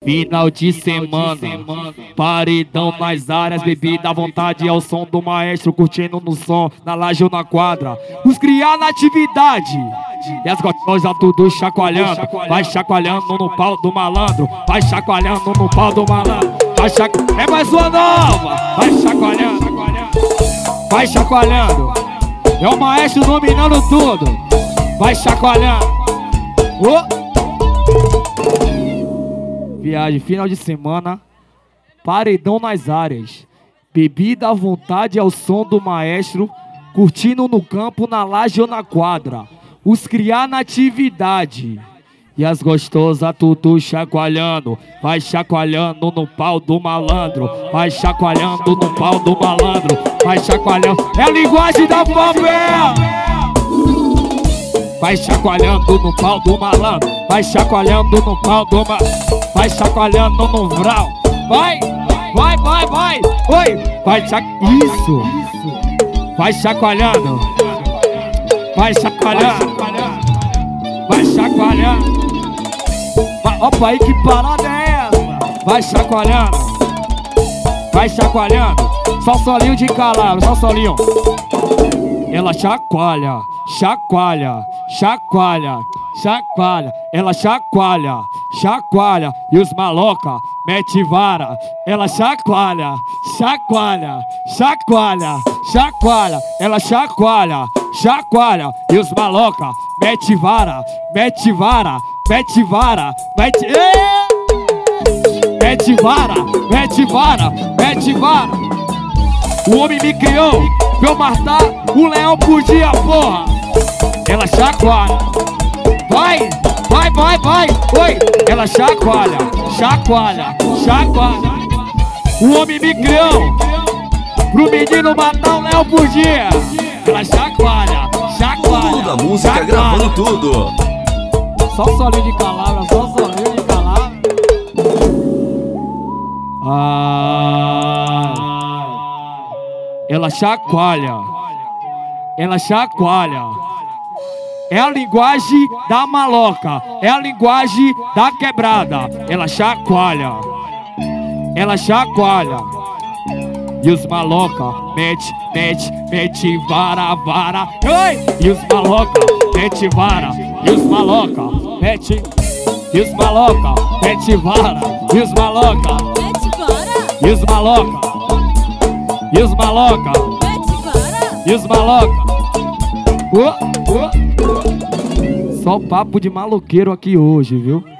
Final de semana, paredão nas áreas, bebida à vontade ao som do maestro, curtindo no som, na laje ou na quadra. Os criar na atividade, e as gostosas tudo chacoalhando. Vai chacoalhando no pau do malandro, vai chacoalhando no pau do malandro. É mais uma nova, vai chacoalhando, vai chacoalhando. É o maestro dominando tudo, vai chacoalhando. Viagem, final de semana, paredão nas áreas, bebida à vontade ao som do maestro, curtindo no campo, na laje ou na quadra. Os criar na atividade, e as gostosas tudo chacoalhando. Vai chacoalhando no pau do malandro, vai chacoalhando no pau do malandro, vai chacoalhando. É a linguagem da favela. Vai chacoalhando no pau do malandro, vai chacoalhando no pau do malandro, vai chacoalhando no vral. Vai, vai, vai, vai. Oi, vai isso. Vai chacoalhando, vai chacoalhando, vai chacoalhando. Opa aí, que parada é essa? Vai chacoalhando, vai chacoalhando. Só solinho de calabro, só solinho. Ela chacoalha, chacoalha, chacoalha, chacoalha. Ela chacoalha, chacoalha. E os maloca mete vara. Ela chacoalha, chacoalha, chacoalha, chacoalha. Ela chacoalha, chacoalha. E os maloca mete vara, mete vara, mete vara, mete... Mete vara, mete vara, mete vara. O homem me criou pra eu matar um leão por dia, porra. Ela chacoalha, vai, vai, vai, vai. Oi, ela chacoalha, chacoalha, chacoalha. O homem me criou pro menino matar um leão por dia. Ela chacoalha, chacoalha. Tudo da música, chacoalha. gravando tudo. Só solinho de calabra, só solinho de calabra. Ela chacoalha, ela chacoalha. É a linguagem da maloca, é a linguagem da quebrada. Ela chacoalha, ela chacoalha. E os maloca mete, mete, mete vara, vara. Oi! E os maloca mete vara. E os maloca mete, e os maloca mete vara. E os maloca mete vara. E os maloca, e os maloca Mete vara. e os maloca. Só papo de maloqueiro aqui hoje, viu?